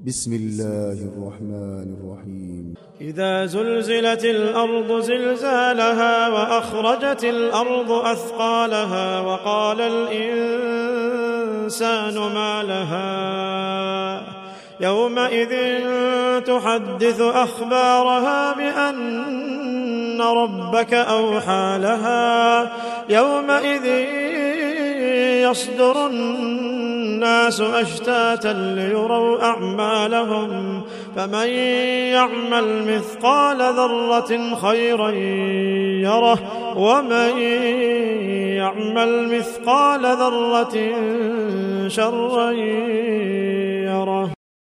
بسم الله الرحمن الرحيم إذا زلزلت الأرض زلزالها وأخرجت الأرض أثقالها وقال الإنسان ما لها يومئذ تحدث أخبارها بأن ربك أوحى لها يومئذ يصدر الناس أشتاتا ليروا أعمالهم فمن يعمل مثقال ذرة خيرا يره ومن يعمل مثقال ذرة شرا يره.